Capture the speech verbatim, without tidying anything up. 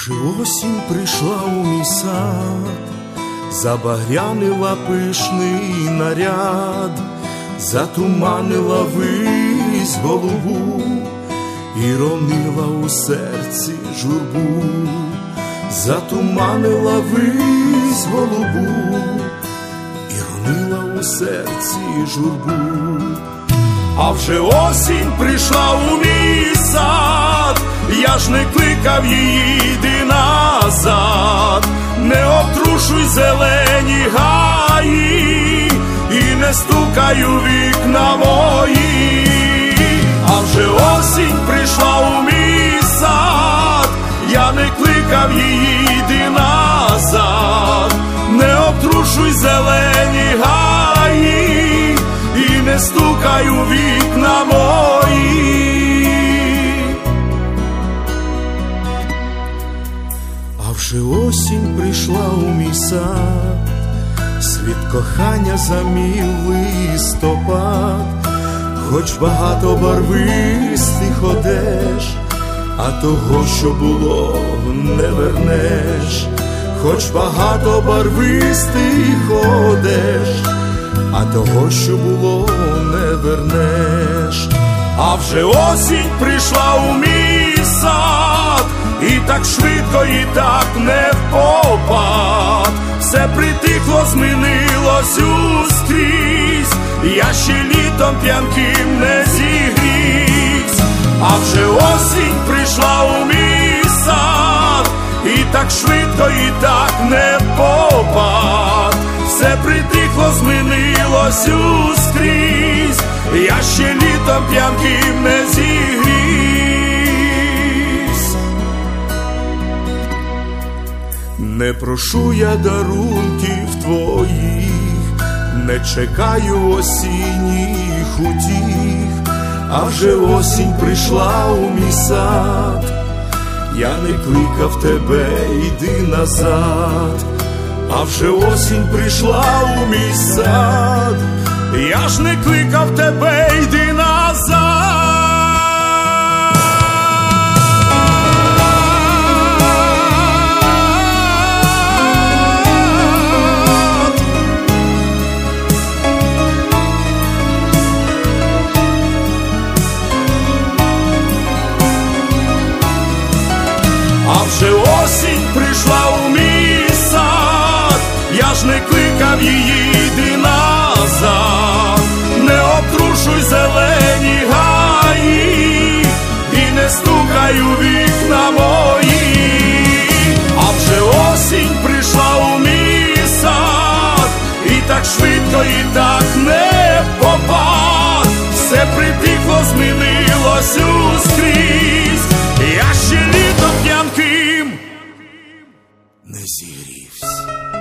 вже осінь прийшла у мій сад, забагрянила пишний наряд, затуманила вись голубу і ронила у серці журбу, затуманила вись голубу і ронила у серці журбу. А вже осінь прийшла у мій сад, я ж не кликав її, йди назад, не обтрушуй зелені гаї і не стукай у вікна мої. А вже осінь прийшла у мій сад, я не кликав її, йди назад, не обтрушуй зелені гаї і не стукай у вікна мої. А вже осінь прийшла у мій сад, світ кохання замів листопад, хоч багато барвистих одеж, а того, що було, не вернеш. Хоч багато барвистих одеж, а того, що було, не вернеш. А вже осінь прийшла у мій сад, і так швидко, і так не впопад. Все притихло, змінилось ускрізь, я ще літом п'янким не зігрівсь. А вже осінь прийшла у мій сад, і так швидко, і так не впопад. Все притихло, змінилось ускрізь, я ще літом п'янким не зігрівсь. Не прошу я дарунків твоїх, не чекаю осінніх утіх, а вже осінь прийшла у мій сад, я не кликав тебе, йди назад. А вже осінь прийшла у мій сад, я ж не кликав тебе, йди назад. А вже осінь прийшла у мій сад, я ж не кликав її, йди назад, не обтрушуй зелені гаї і не стукай у вікна мої. А вже осінь прийшла у мій сад, і так швидко, і так не впопад. Все притихло, змінилось ускрізь, я ще літом п'янким не зігрівсь.